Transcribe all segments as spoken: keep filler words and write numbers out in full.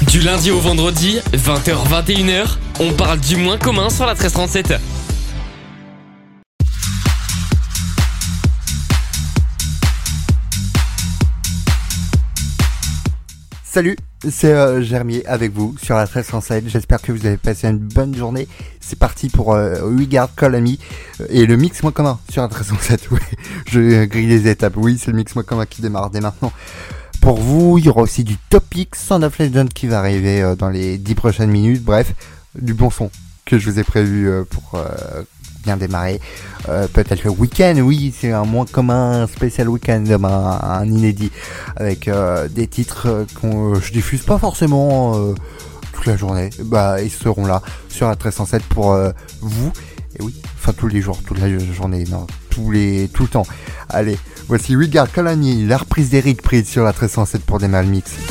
Du lundi au vendredi, vingt heures vingt et une heures, on parle du moins commun sur la treize trente-sept. Salut, c'est euh, Germier avec vous sur la treize trente-sept. J'espère que vous avez passé une bonne journée. C'est parti pour euh, Regard Call Me et le mix moins commun sur la treize trente-sept. Ouais, je grille les étapes. Oui, c'est le mix moins commun qui démarre dès maintenant. Pour vous, il y aura aussi du Topic Sound of Legend qui va arriver euh, dans les dix prochaines minutes. Bref, du bon son que je vous ai prévu euh, pour euh, bien démarrer. Euh, peut-être le week-end, oui, c'est un moins commun, un spécial week-end demain, un inédit avec euh, des titres euh, qu'on euh, je diffuse pas forcément euh, toute la journée. Bah, ils seront là sur la treize cent sept pour euh, vous. Et oui, enfin tous les jours, toute la journée, non, tous les, tout le temps. Allez, voici Regard Call Me, la reprise d'Eric Prydz sur la treize cent sept pour démarrer le mix.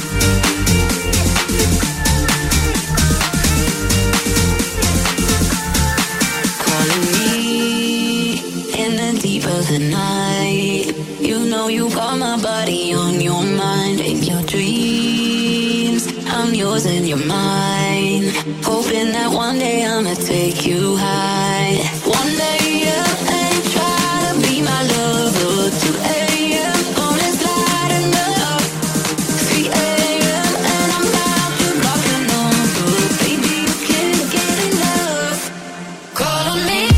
The night, you know you got my body on your mind. In your dreams, I'm yours and you're mine. Hoping that one day I'ma take you high. One day yeah, and try to be my lover. Two a.m. phone is lighting up. Three a.m. and I'm about to block your number. Baby, you can't get enough. Call on me.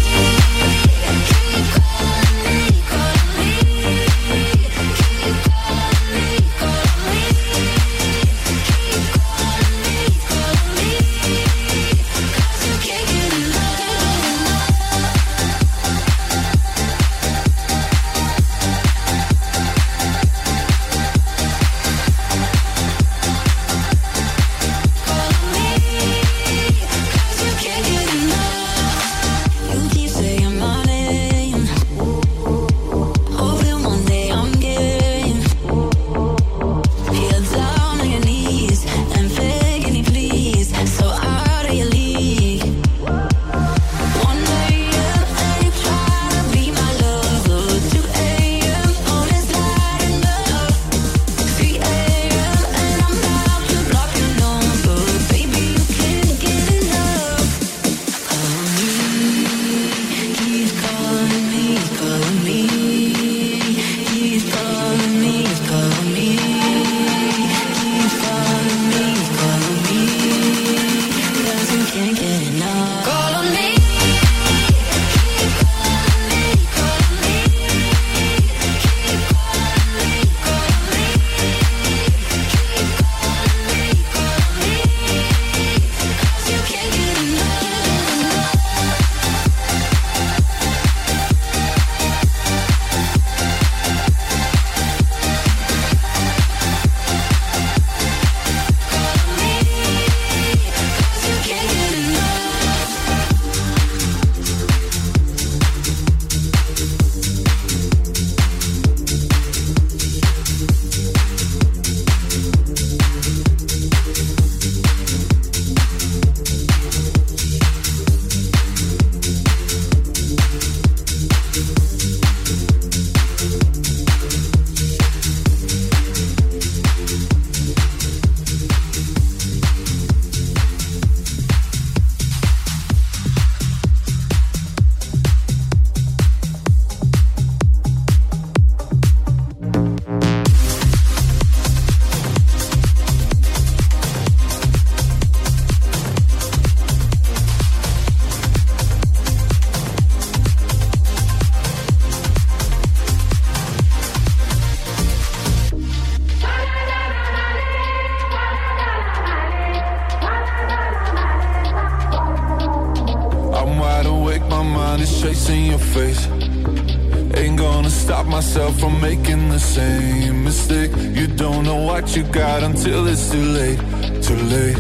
You got until it's too late, too late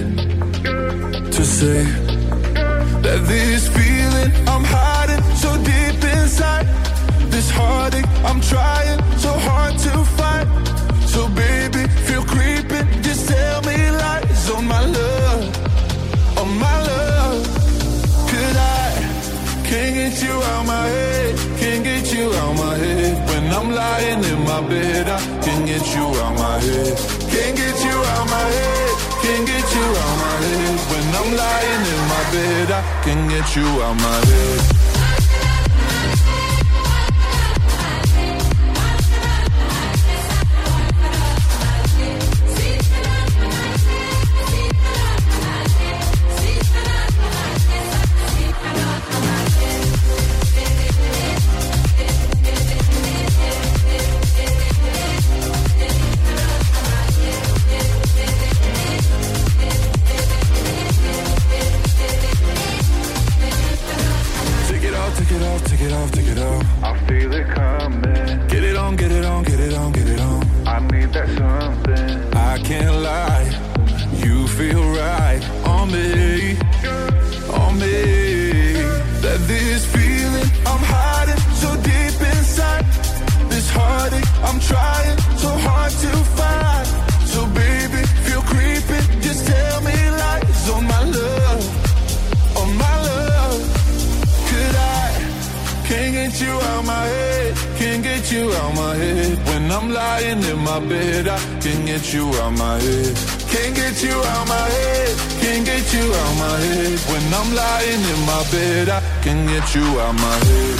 to say that this feeling I'm hiding so deep inside, this heartache I'm trying so hard to fight. So baby, feel creeping, just tell me lies on my love, on my love. Could I, can't get you out my head, can't get you out my head. When I'm lying in my bed, I can't get you out my head. Can't get you out my head, can't get you I'm lying in my bed, I can get you out my head. Can get you out my head.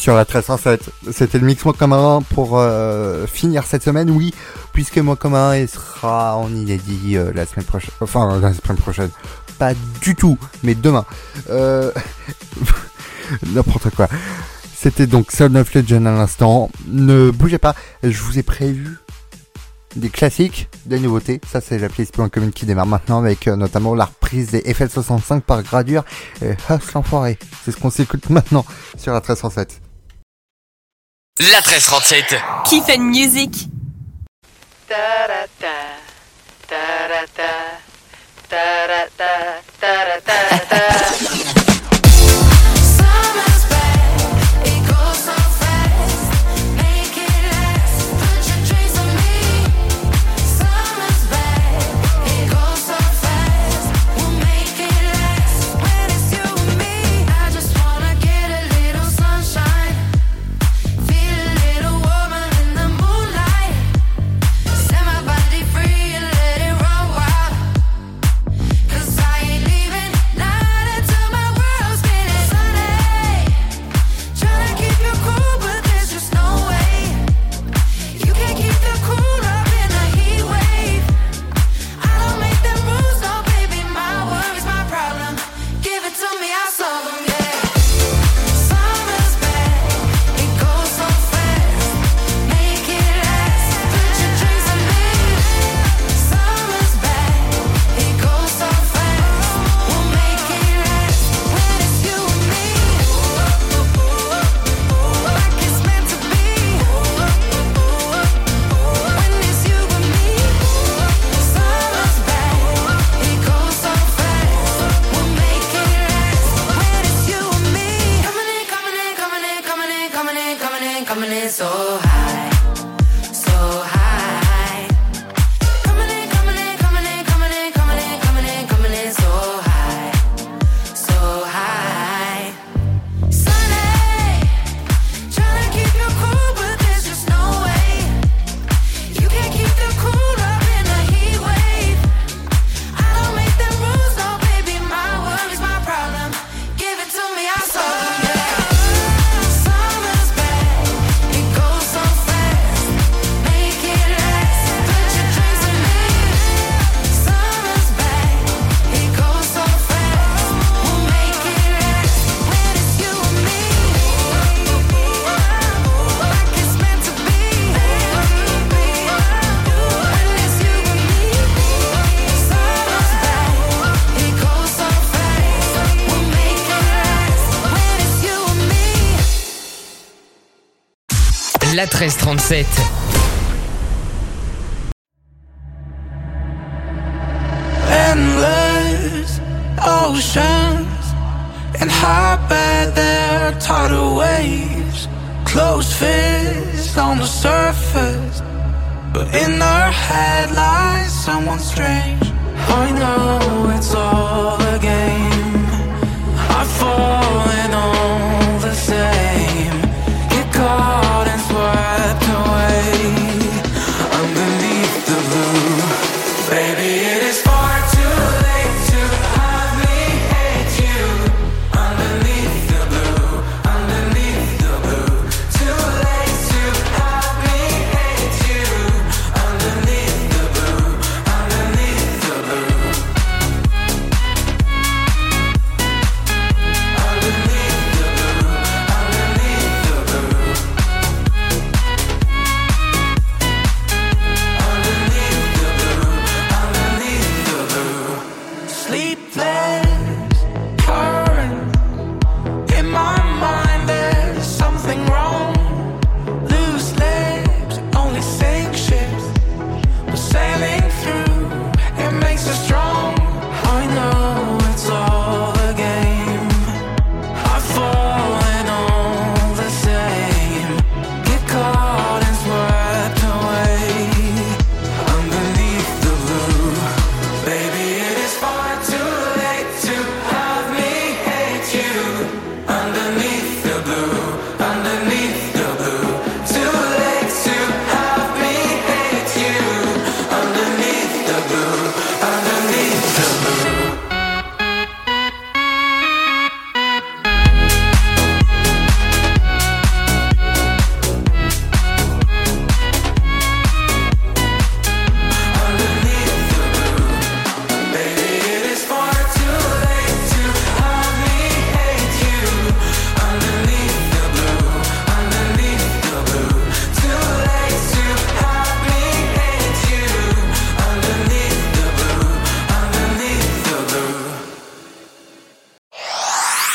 sur la treize cent sept. C'était le mix Moi Commun pour euh, finir cette semaine, oui, puisque Moi Commun il sera en inédit euh, la semaine prochaine, enfin la semaine prochaine, pas du tout, mais demain. Euh... N'importe quoi. C'était donc Sound of Legend à l'instant. Ne bougez pas, je vous ai prévu des classiques, des nouveautés. Ça c'est la playlist Point Commune qui démarre maintenant avec euh, notamment la reprise des F L soixante-cinq par Gradure et Huss l'enfoiré. C'est ce qu'on s'écoute maintenant sur la treize cent sept. La treize trente-sept. Kiff and Music. La treize trente-sept. Endless oceans and how bad their tidal waves. Closed fists on the surface, but in her head lies someone strange. I know it's all a game. I've fallen all the same. Get caught and swept away underneath the blue. Baby, it is far too late to have me hate you. Underneath the blue, underneath the blue. Too late to have me hate you. Underneath the blue, underneath the blue. Underneath the blue, underneath the blue. Underneath the blue, underneath the blue.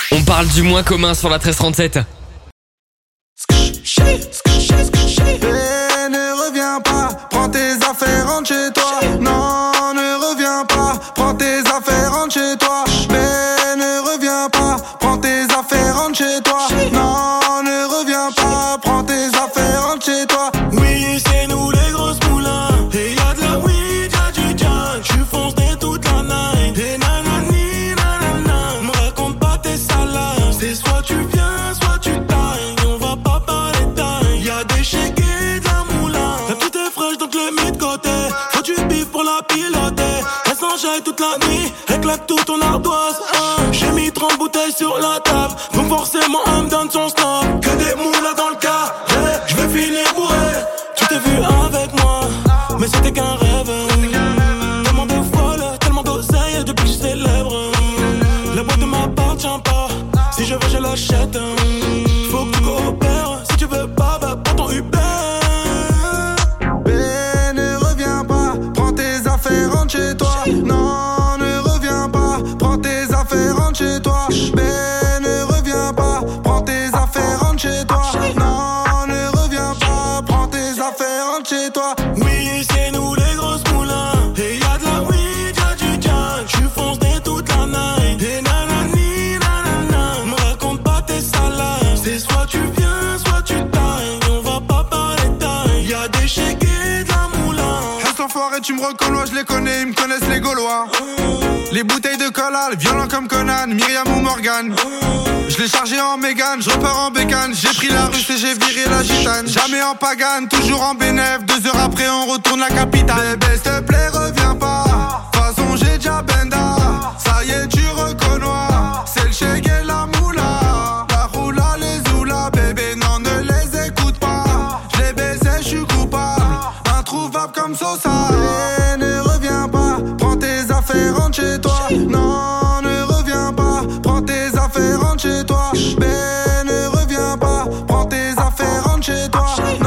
On parle du moins commun sur la treize trente-sept. Et ne reviens pas, prends tes affaires, rentre chez toi. Non, ne reviens pas, prends tes affaires, rentre chez toi. Mais ne reviens pas, prends tes affaires, rentre chez toi. Non, ne reviens pas, prends tes affaires, rentre chez toi. Oui, c'est nous les grosses moulins. Et y'a de la weed, y'a du jazz. J'suis foncé toute la night. Et nanani, nanana. Me raconte pas tes salades. C'est soit tu viens, soit tu tailles. On va pas parler taille. Y'a des shakes et de la moulin. La petite est fraîche donc le mets de côté. Faut du bif pour la piloter. Elle s'enjaille toute la nuit. Elle claque tout ton ardoise. Hein. J'ai mis trente bouteilles sur la table. Donc forcément elle me donne son snob. Que des moulins dans le cas. Je vais finir bourré. Tu t'es vu avec moi, mais c'était qu'un rêve. Tellement de folle, tellement d'oseille depuis que je célèbre. La boîte ne m'appartient pas. Si je veux, je l'achète. Faut que tu coopères. Si tu veux pas, bah prends ton Uber. Et ne reviens pas, prends tes affaires, rentre chez toi. Non, ne reviens pas, prends tes affaires, rentre chez toi. Mais ne reviens pas, prends tes affaires, rentre chez toi. Non, ne reviens pas, prends tes affaires, rentre chez toi. Oui, c'est nous les grosses moulins. Et y'a de la weed, y'a du jazz. J'suis foncé toute la night. Et nanani, nanana. Me raconte pas tes salades. C'est soit tu viens, soit tu tailles. On va pas parler taille. Y'a des shakes et de la moulin. Reste enfoiré, tu me reconnais, je les connais, ils me connaissent les Gaulois. Les bouteilles de cola, violents comme Conan, Myriam ou Morgan. Je l'ai chargé en Mégane, je repars en bécane. J'ai pris la russe et j'ai viré la gitane. Jamais en pagane, toujours en bénéf. Deux heures après on retourne la capitale. Bébé s'il te plaît reviens pas. De toute façon j'ai déjà benda. Ça y est tu reconnais. C'est le chèque et la moula. La roula les oula. Bébé non ne les écoute pas. Je les baisais, je suis coupable. Introuvable comme Sosa. Et ne reviens pas, prends tes affaires, rentre chez toi. Non ne reviens pas, prends tes affaires, rentre chez toi. Mais ne reviens pas, prends tes affaires, rentre chez toi.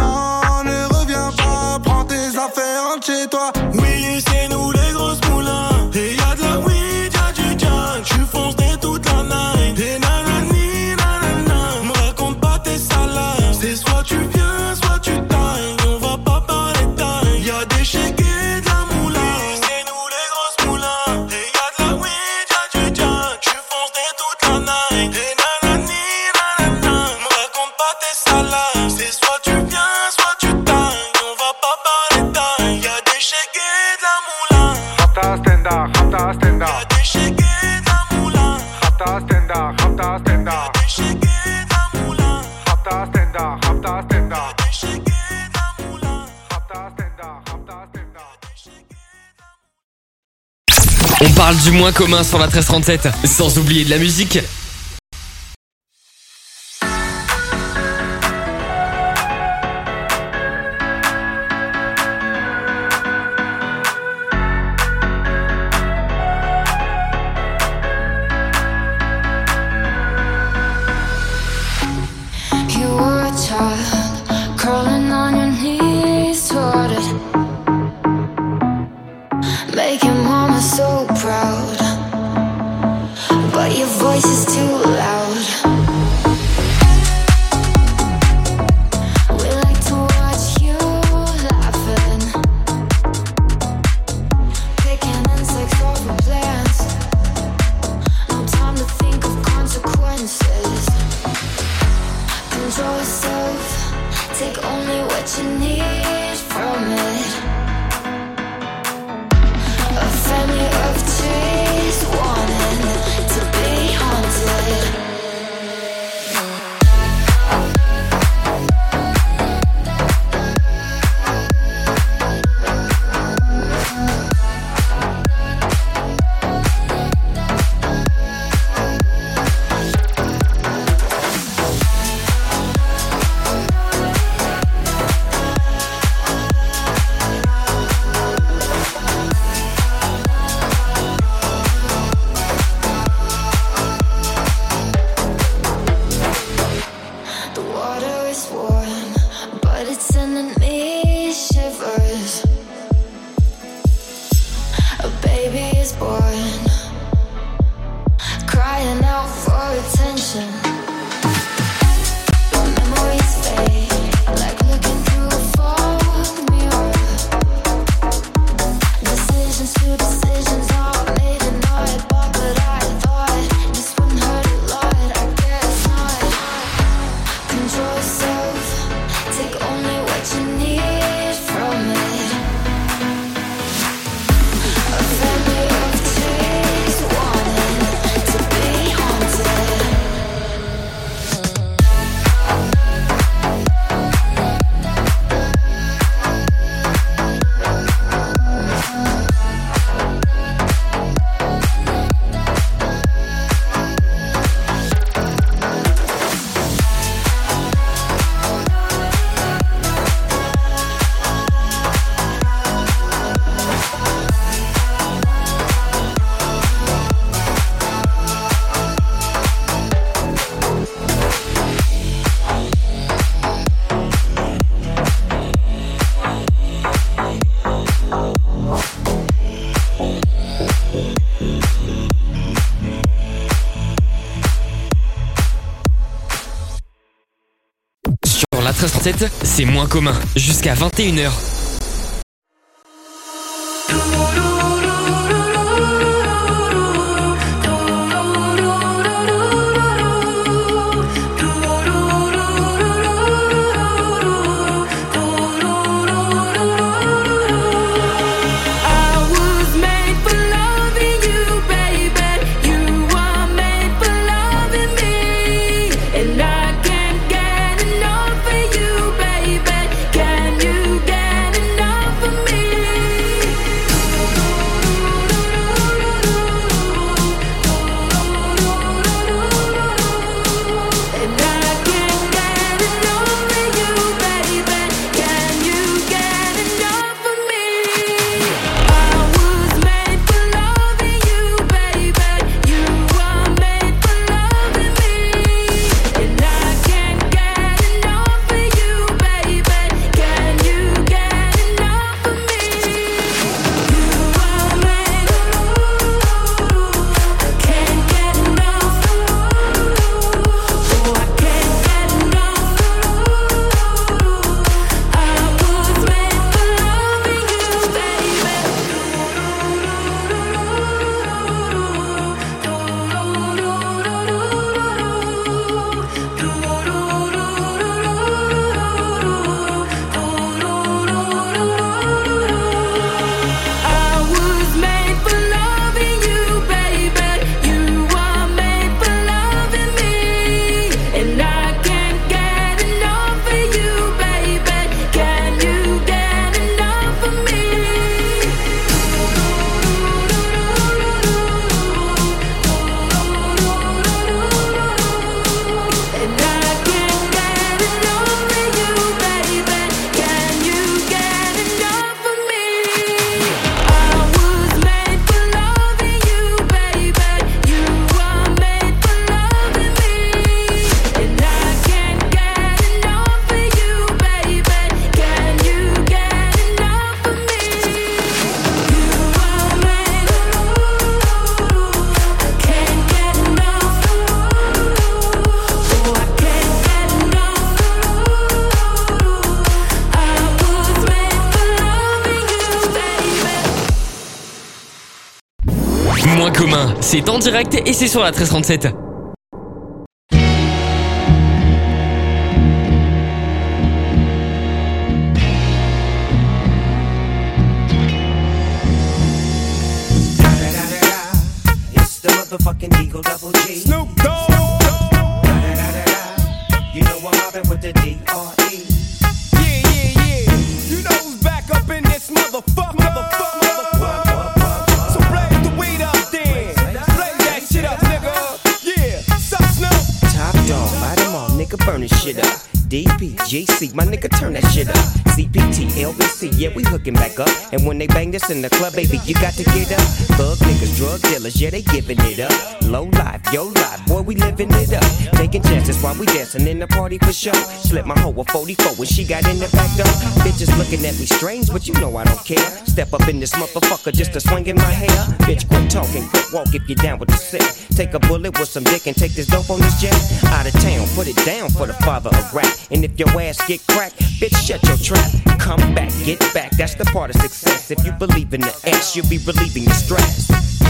Non ne reviens pas, prends tes affaires, rentre chez toi. Oui, c'est nous les grosses moulins. Et y'a de la weed, y'a du jazz. J'suis foncé toute la night. Et nanani, nanana. Me raconte pas tes salades. C'est soit tu viens, soit tu tailles. On va pas parler taille. Y'a des shakes et de la moulin. Oui, c'est nous les grosses moulins. Et y'a de la weed, y'a du jazz. J'suis foncé toute la night. Et nanani, nanana. Me raconte pas tes salades. C'est soit tu viens, soit tu tailles. On va pas parler taille. Y'a des shakes et de la moulin. Rapta stenda, rapta stenda. Y'a des shakes et de la moulin. Rapta stenda, rapta stenda. Y'a des shakes et de la moulin. Rapta stenda, rapta stenda. Y'a des shakes et de la moulin. Rapta stenda, rapta stenda. On parle du moins commun sur la treize trente-sept, sans oublier de la musique. You were a child, crawling on your knees toward it, making mama so proud. But your voice is too loud. We like to watch you laughing, picking insects off of plants. No time to think of consequences. Control yourself, take only what you need from it. A family of trees wanting to be haunted. treize trente-sept, c'est moins commun. Jusqu'à vingt et une heures. Moins commun, c'est en direct et c'est sur la treize trente-sept. It's the motherfucking Eagle Double G. Snoop Dogg. You know I'm mobbing with the D R E. Yeah, yeah, yeah. You know who's back up in this motherfucker. Motherfucker, motherfucker. So blaze the weed up then. Blaze that shit up, nigga. Yeah, sup, Snoop? Top dog, light 'em all, nigga, burn this shit up. D P G C, my nigga, turn that shit up. C P T, L B C, yeah, we hooking back up. And when they bang this in the club, baby, you got to get up. Thug niggas, drug dealers, yeah, they giving it up. Low life, yo life, boy, we living it up. Taking chances while we dancing in the party for sure. Slip my hoe a forty-four when she got in the back door. Bitches looking at me strange, but you know I don't care. Step up in this motherfucker just to swing in my hair. Bitch, quit talking, quit walk if you're down with the sick. Take a bullet with some dick and take this dope on this jet. Out of town, put it down for the father of rap. And if your ass get cracked, bitch, shut your trap. Come back, get back, that's the part of success. If you believe in the ass, you'll be relieving your stress.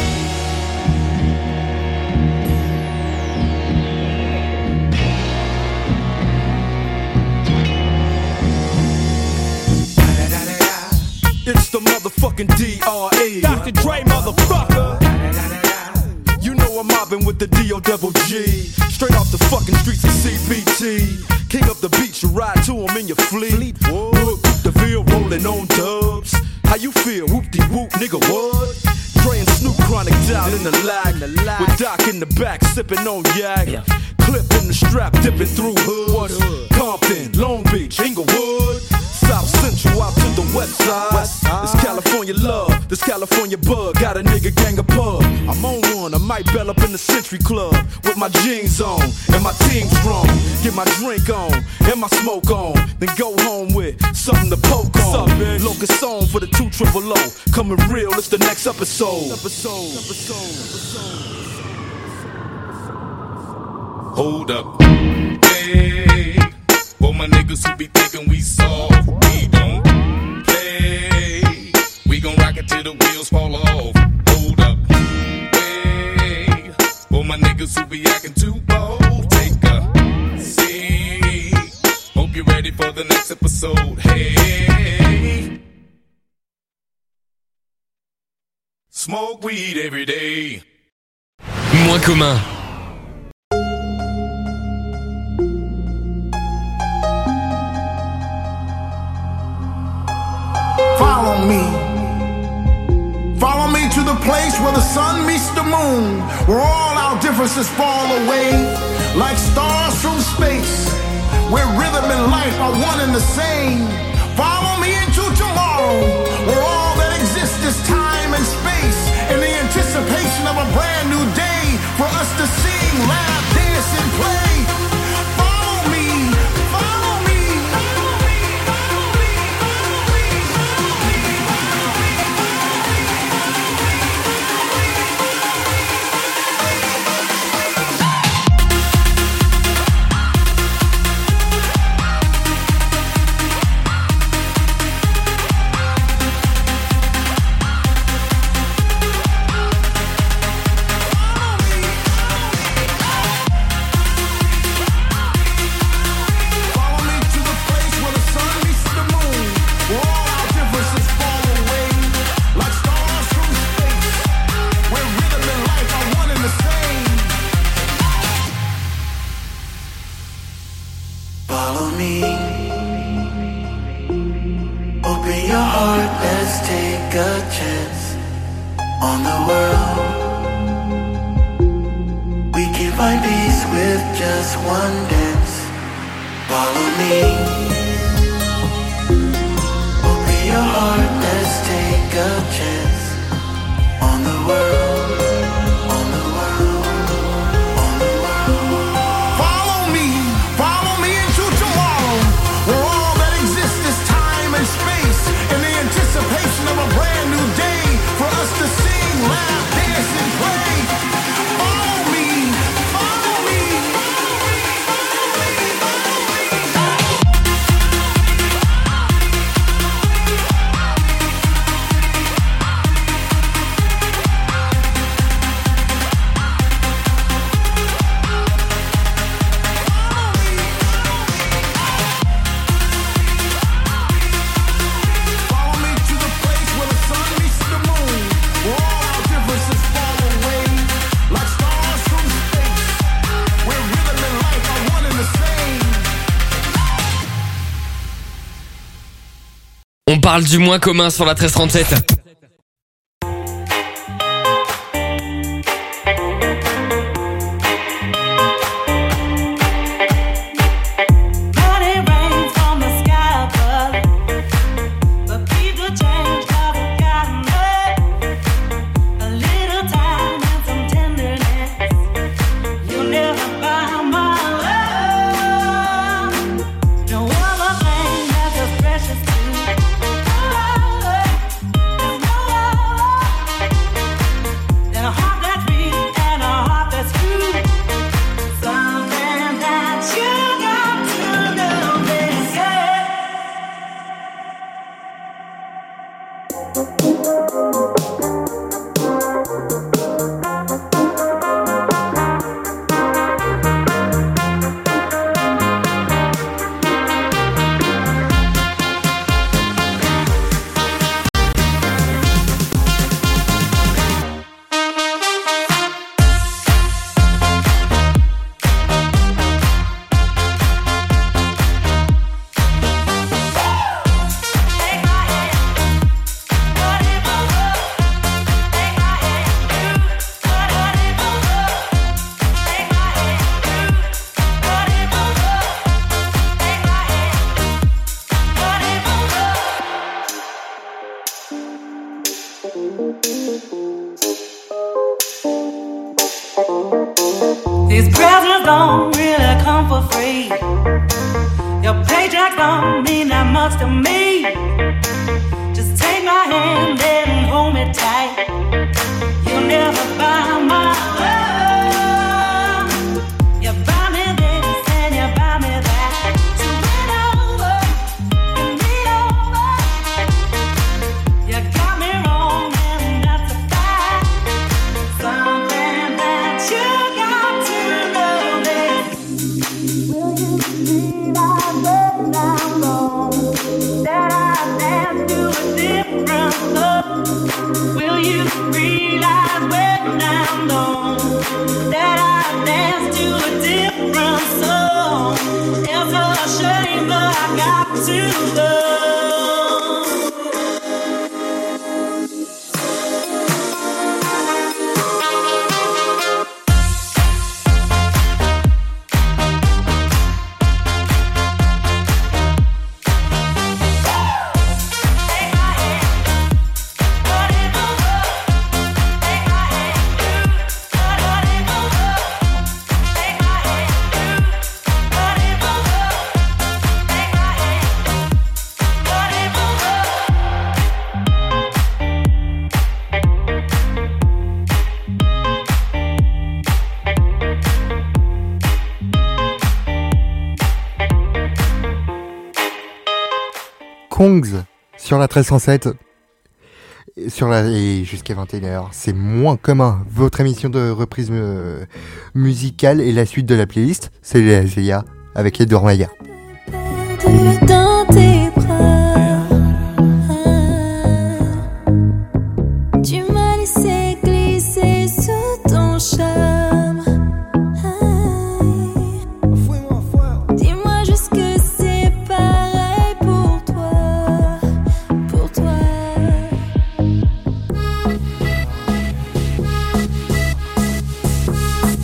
It's the motherfucking D R E Doctor Dre, motherfucker. You know I'm mobbing with the D O double G. Straight off the fucking streets of C B T. King up the beach, you ride to him in your fleet. Look, the Ville rolling on dubs. How you feel? Whoop-de-whoop, nigga, what? Dre and Snoop Chronic down in the lag. With Doc in the back, sipping on yak. Clip in the strap, dipping through hoods. Compton, Long Beach, Inglewood. South Central out to the west side. West side. This California love, this California bug. Got a nigga gang of pub. I'm on one, I might bell up in the Century Club with my jeans on and my team strong. Get my drink on and my smoke on. Then go home with something to poke on. Locust song for the two triple O. Coming real, it's the next episode. Episode, episode, episode. Hold up. Hey. For my niggas who be thinking we soft, we don't play. We gon' rock it till the wheels fall off. Hold up, hey. For my niggas who be acting too bold, take a seat. Hope you're ready for the next episode. Hey, smoke weed every day. Moins commun. Follow me. Follow me to the place where the sun meets the moon, where all our differences fall away like stars from space, where rhythm and life are one and the same. Follow me into tomorrow, where all that exists is time and space, in the anticipation of a brand new day for us to sing, laugh, dance, and play. Follow me, follow me. On parle du moins commun sur la treize trente-sept. No other thing that's as precious to me. These presents don't really come for free. Your paycheck don't mean that much to me. Just take my hand and hold me tight. You'll never buy my love. You buy me this and you buy me that. So bend over, bend me over. You got me wrong and that's a fact. Something that you got to know is, will you realize that I'm wrong? That I dance to a different love. Will you realize when I'm gone that I dance to a different song? It's a shame, but I got to go. Kongs sur la treize cent sept sur la, et jusqu'à vingt et une heures, c'est moins commun. Votre émission de reprise euh, musicale et la suite de la playlist, c'est les Azéa avec Edouard Maya. Dans tes bras, tu m'as laissé glisser sous ton charme. Dis-moi juste que c'est pareil pour toi, pour toi.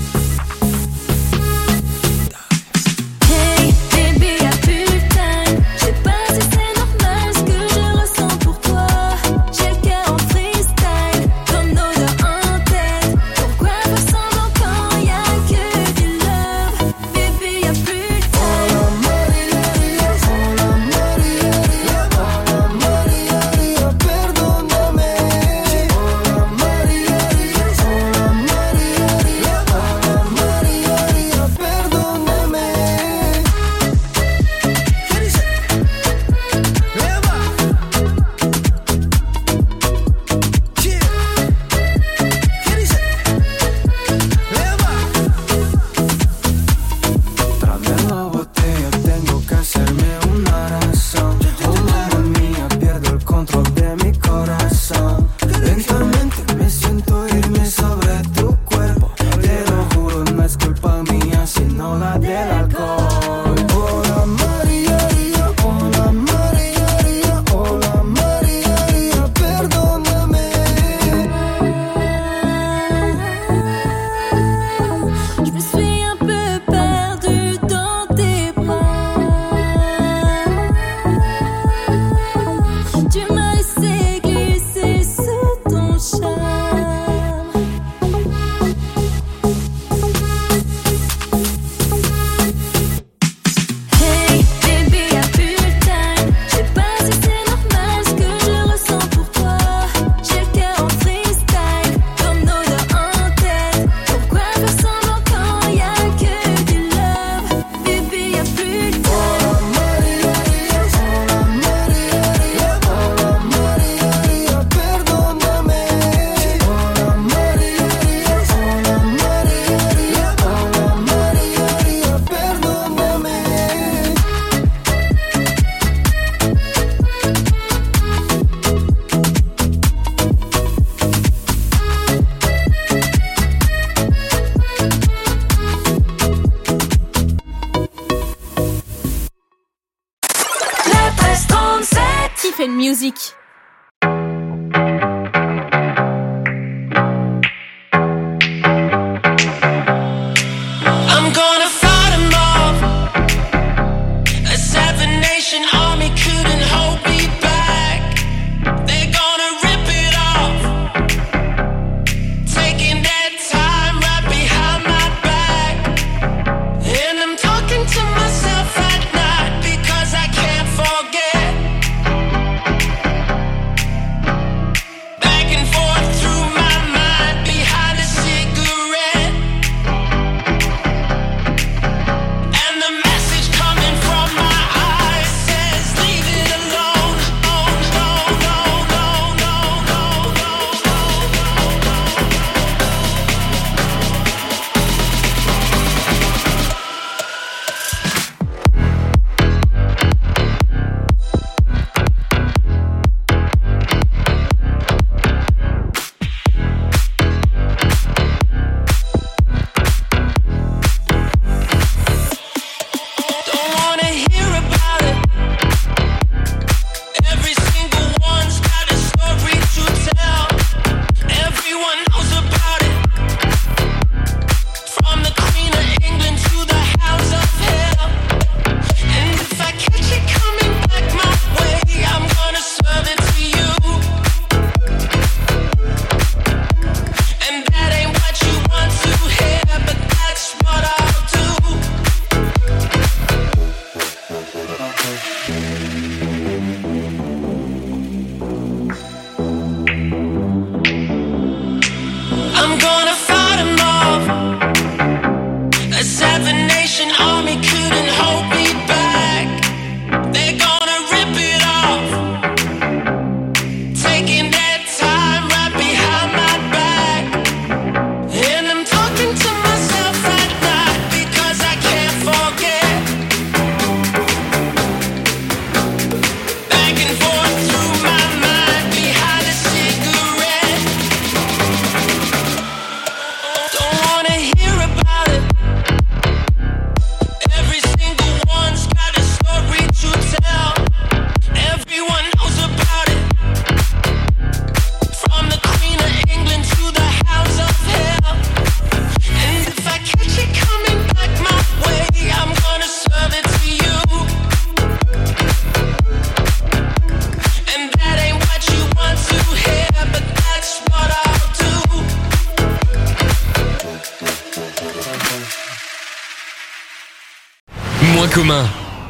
Hey baby, y'a plus de time. commun.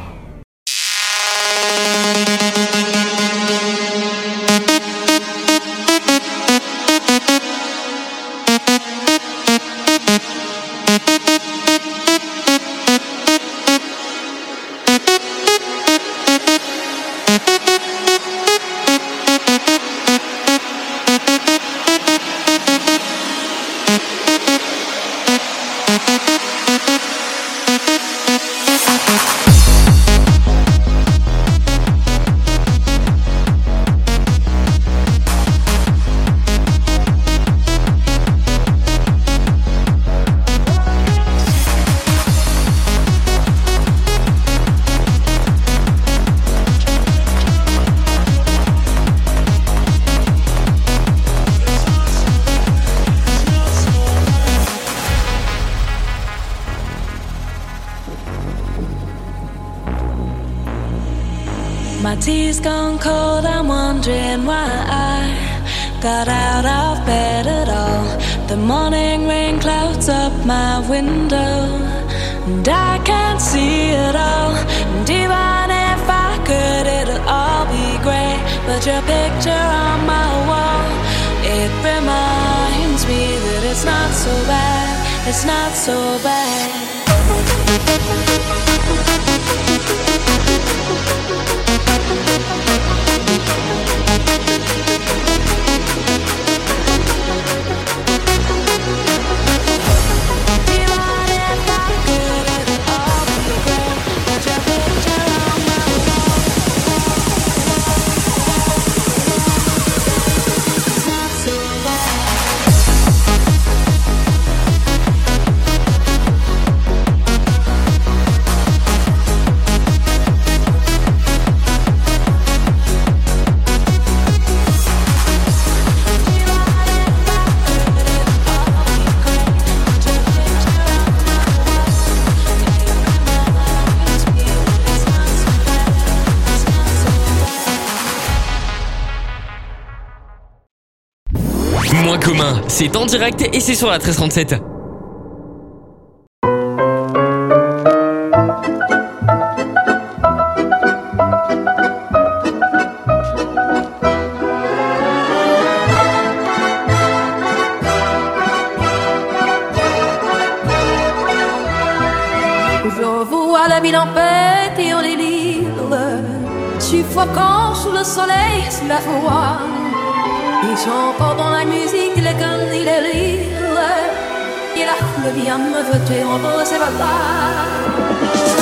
My tea's gone cold, I'm wondering why I got out of bed at all. The morning rain clouds up my window, and I can't see it all. And even if I could, it'll all be great. But your picture on my wall, it reminds me that it's not so bad, it's not so bad. Moins commun, c'est en direct et c'est sur la treize trente-sept. Je vois la ville en paix et en délire, suffocant sous le soleil, sous la foi. Ils sont pas dans la musique, les connes, ils les lire. Et là, le bien me veut tuer, on peut, c'est pas grave.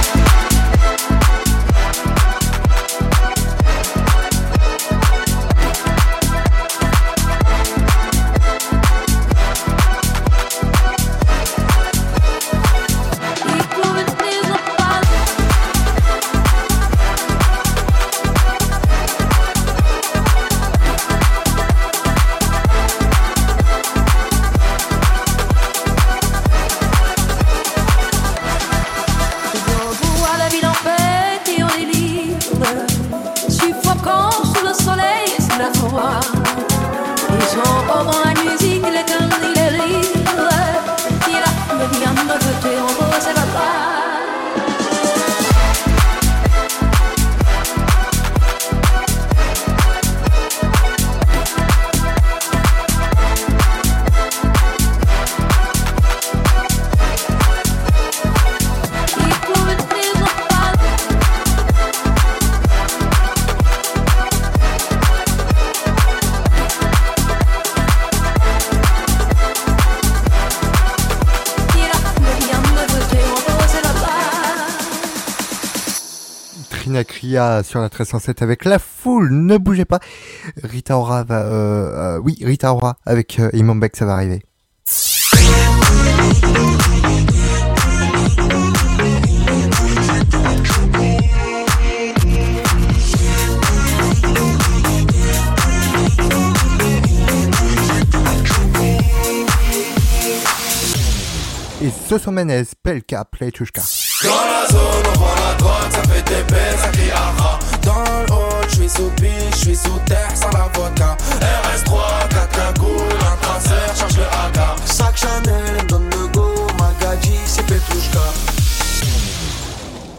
Cria sur la treize cent sept avec la foule, ne bougez pas. Rita Ora va, euh, euh, oui, Rita Ora avec euh, Imam Beck, ça va arriver. Et Soso Menez, Pelka, Playtushka. Dans la zone, on vend la drogue, ça fait des baies, ça crie aha. Dans le hall, j'suis sous piche, j'suis sous terre, sans la vodka. R S trois, quatre cagoules, un traceur, charge le A K. Sac Chanel, me donne le go, Magadji, c'est Petrouchka.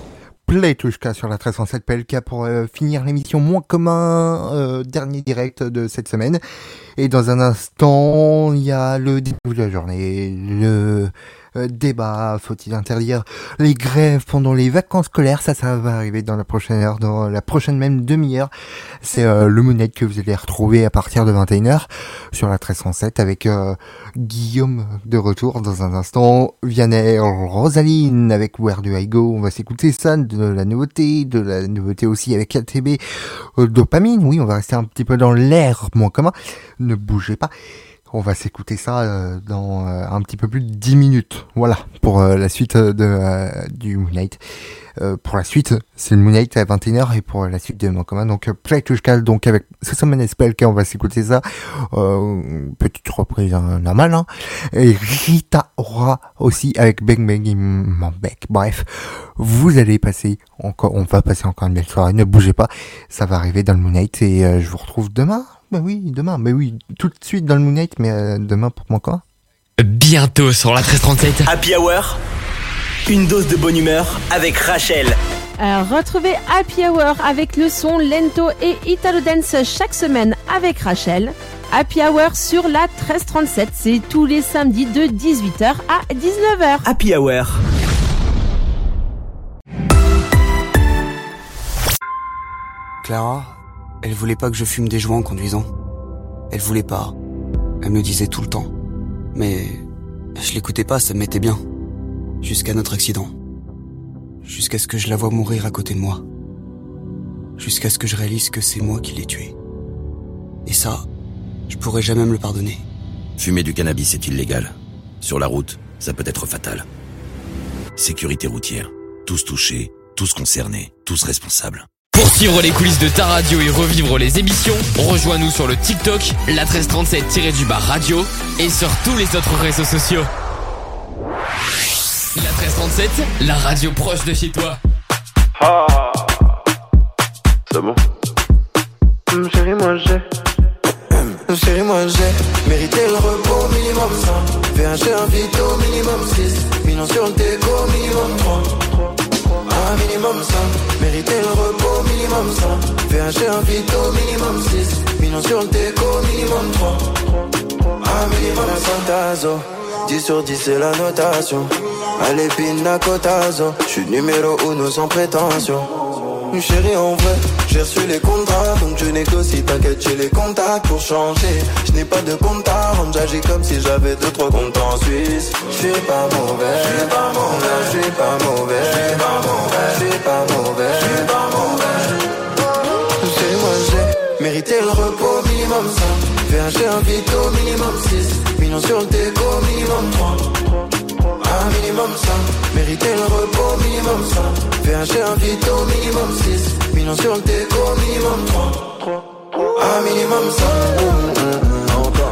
Playtushka sur la treize cent sept P L K pour euh, finir l'émission Moins commun, euh, dernier direct de cette semaine. Et dans un instant, il y a le début de la journée, le euh, débat, faut-il interdire les grèves pendant les vacances scolaires, ça, ça va arriver dans la prochaine heure, dans la prochaine même demi-heure. C'est euh, le Moonlight que vous allez retrouver à partir de vingt et une heures sur la treize cent sept avec euh, Guillaume de retour dans un instant, Vianney Rosaline avec Where Do I Go, on va s'écouter ça, de la nouveauté, de la nouveauté aussi avec K T B, euh, Dopamine, oui, on va rester un petit peu dans l'air moins commun, ne bougez pas. On va s'écouter ça euh, dans euh, un petit peu plus de dix minutes. Voilà, pour euh, la suite de euh, du Moonlight. Euh, pour la suite, c'est le Moonlight à vingt et une heures et pour la suite de Moins commun. Donc, euh, Playtushka, donc avec Sesame S P L K, on va s'écouter ça. Euh, petite reprise hein, normale. Hein. Et Rita Ora aussi avec Bang Bang Mon Bec. Bref, vous allez passer encore, on va passer encore une belle soirée. Ne bougez pas, ça va arriver dans le Moonlight et euh, je vous retrouve demain. Bah oui, demain, mais oui, tout de suite dans le Moonlight, mais euh, demain pour moi quoi. Bientôt sur la treize trente-sept. Happy Hour, une dose de bonne humeur avec Rachel. Alors, retrouvez Happy Hour avec le son Lento et Italo Dance chaque semaine avec Rachel. Happy Hour sur la treize trente-sept, c'est tous les samedis de dix-huit heures à dix-neuf heures. Happy Hour. Clara, elle voulait pas que je fume des joints en conduisant. Elle voulait pas. Elle me le disait tout le temps. Mais je l'écoutais pas, ça me mettait bien. Jusqu'à notre accident. Jusqu'à ce que je la voie mourir à côté de moi. Jusqu'à ce que je réalise que c'est moi qui l'ai tuée. Et ça, je pourrais jamais me le pardonner. Fumer du cannabis est illégal. Sur la route, ça peut être fatal. Sécurité routière. Tous touchés, tous concernés, tous responsables. Pour suivre les coulisses de ta radio et revivre les émissions, rejoins-nous sur le TikTok, la treize trente-sept-du-bas radio et sur tous les autres réseaux sociaux. La treize trente-sept, la radio proche de chez toi. Ah, c'est bon. Mmh, chérie, moi j'ai. Mmh, chérie, moi j'ai mérité le repos minimum cent. V H un vito minimum six. Millions sur le déco minimum trois. Un minimum cent, mériter le repos minimum cent. V H un vito minimum six. Millions sur le déco minimum trois. Un minimum cent tazo. dix sur dix c'est la notation. Allez pina cotazo. J'suis numéro uno sans prétention. Chérie en vrai, j'ai reçu les contrats. Donc je négocie, t'inquiète j'ai les contacts pour changer. Je n'ai pas de compte à rendre, j'agis comme si j'avais deux trois comptes en Suisse. Je suis pas mauvais, je suis pas mauvais, je suis pas mauvais, je suis pas mauvais, je suis pas mauvais, je suis pas mauvais. Chérie moi j'ai mérité le repos minimum cinq. V H un vito minimum six. Millions sur le déco minimum trois. Un minimum cinq, mériter le repos minimum cinq. V H un vito minimum six. Millions sur le déco minimum trois. Un minimum cinq. Encore.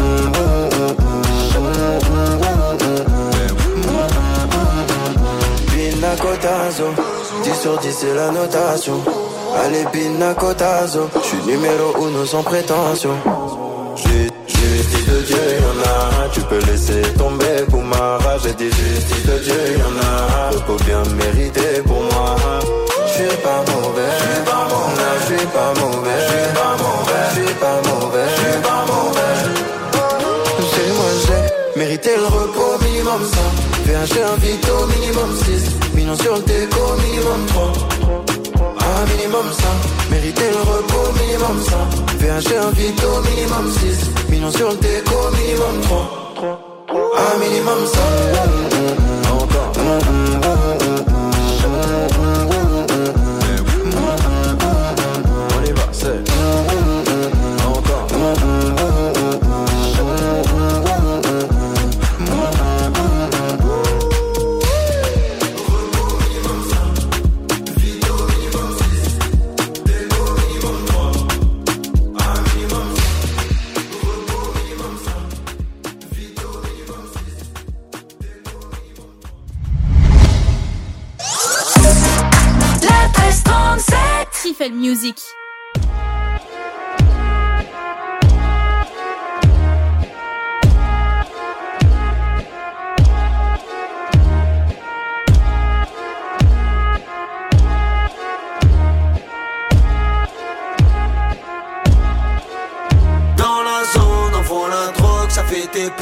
Pina cotazo. dix sur dix c'est la notation. Allez pina cotazo. J'suis numéro uno sans prétention. J'ai justice de Dieu, y'en a. Tu peux laisser tomber pour ma rage. J'ai dit justice de Dieu, y'en a. Repos bien mérité pour moi. J'suis pas mauvais, j'suis pas mauvais, j'suis pas mauvais, j'suis pas mauvais, j'suis pas mauvais, j'suis pas mauvais. J'ai moi j'ai mérité le repos minimum cinq. V H un vito minimum six. Millions sur le déco minimum trois. Un minimum cinq, mériter le repos minimum cinq. V H un vito minimum six. Millions sur le déco minimum trois. Un minimum cinq. Encore. On y va, c'est. Encore. Tiffel Music.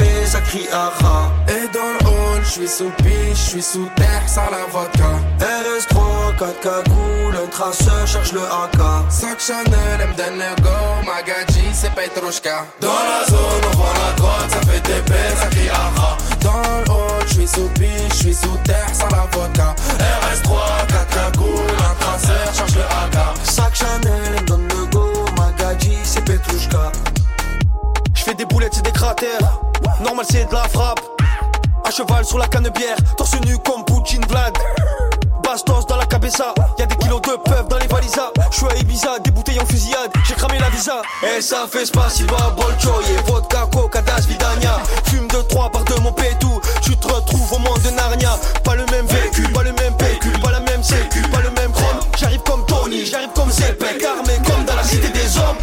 P, ça crie aha. Et dans le hall, j'suis sous piche, j'suis sous terre, sans la vodka. R S trois, quatre cagoules, un traceur, cherche le A K. Sac Chanel, elle me donne le go, Magadji, c'est Petrushka. Dans la zone, on vend la drogue, ça fait T P, ça crie aha. Dans le hall, j'suis sous piche, j'suis sous terre, sans la vodka. R S trois, quatre cagoules, un traceur, cherche le A K. Sac Chanel, elle me donne le go, Magadji, c'est Petrushka. J'fais des boulettes, c'est des cratères. Normal, c'est de la frappe. À cheval sur la canne-bière, torse nu comme Poutine Vlad. Bastos dans la cabeza, y'a des kilos de peuf dans les valisas. J'suis à Ibiza, des bouteilles en fusillade, j'ai cramé la visa. Et ça fait spasiba, bolchoye, vodka, coca, das, vidania. Fume de trois par deux mon pétou, tu te retrouves au monde de Narnia. Pas le même véhicule, pas le même pécule, pas la même sécu, pas le même chrome. J'arrive comme Tony, j'arrive comme Zepek, armé comme dans la cité des hommes.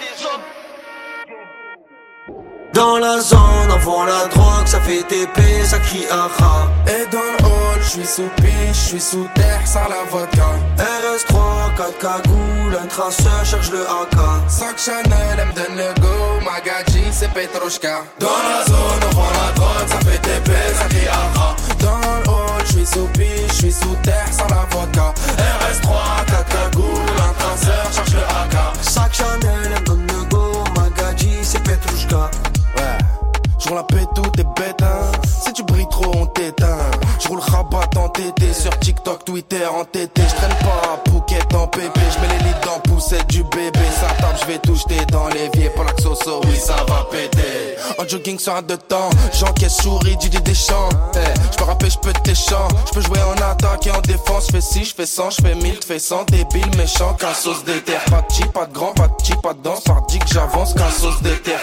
Dans la zone, on vend la drogue, ça fait T P, ça crie aha. Et dans le hall, j'suis sous piche, j'suis sous terre, sans la vodka. R S trois, quatre cagoules, un traceur, cherche le A K. Sac Chanel, elle me donne le go, Magadji, c'est Petrushka. Dans la zone, on vend la drogue, ça fait T P, ça crie aha. Dans le hall, j'suis sous piche, j'suis sous terre, sans la vodka. R S trois, quatre cagoules, un traceur, cherche le A K. Sac Chanel, elle me donne le go, Magadji, c'est Petrushka. Ouais, j'roule la pète, tout est bête, hein. Si tu brilles trop, on t'éteint. J'roule rabat en T T, sur TikTok, Twitter en T T. J'traîne pas à Phuket en P P, j'mets les lits dans poussette du bébé. Ça tape, j'vais tout jeter dans l'évier. Pour la Xoso, oui, ça va péter. En jogging sur un de temps, j'encaisse souris, Didier Deschamps. Hey, j'peux rapper, j'peux tes chants. J'peux jouer en attaque et en défense. J'fais six, j'fais cent, j'fais mille, j'fais cent. Débile, méchant, qu'un sauce d'éther. Pas de chi, pas de grand, pas de chi, pas de danse. Par dit que j'avance, qu'un sauce d'éther.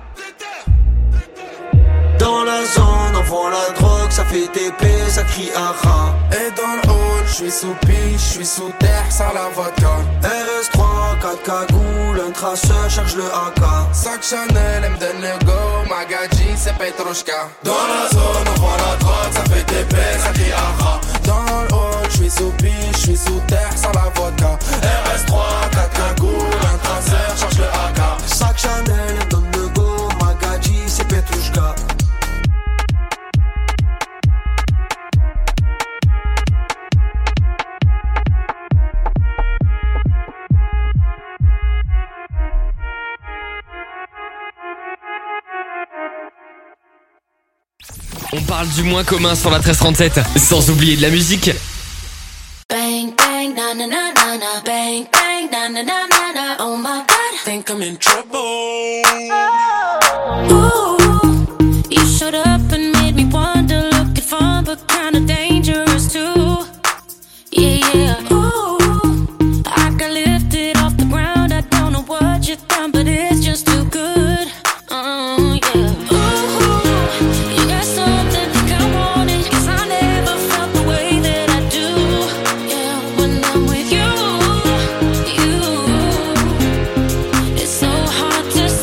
Dans la zone, on vend la drogue, ça fait T P, ça crie aha. Et dans le hall, j'suis sous piche, j'suis sous terre, sans la vodka. R S trois, quatre cagoules, un traceur, cherche le A K. Sac Chanel, elle me donne le go, Magadji, c'est Petrushka. Dans la zone, on vend la drogue, ça fait T P, ça crie aha. Dans le hall, j'suis sous piche, j'suis sous terre, sans la vodka. R S trois, quatre cagoules, un traceur, cherche le A K. Sac Chanel, elle me donne le go, Magadji, c'est Petrushka. On parle du moins commun sur la treize trente-sept, sans oublier de la musique. Bang, bang, na na na na na. Bang, bang, na na na na na. Oh my God, think I'm in trouble. Ooh, you showed up and made me wonder, looking fun but kinda dangerous too. Yeah, yeah. Ooh, I got lifted off the ground. I don't know what you thought, but it's just too good. Oh yeah. To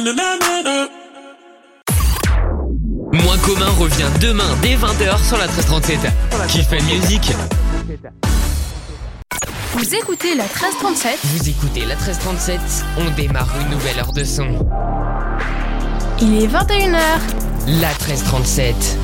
Moins commun revient demain dès vingt heures sur la treize trente-sept. Kiff Music. Vous écoutez la treize trente-sept. Vous écoutez la treize trente-sept. On démarre une nouvelle heure de son. Il est vingt et une heures. La treize trente-sept.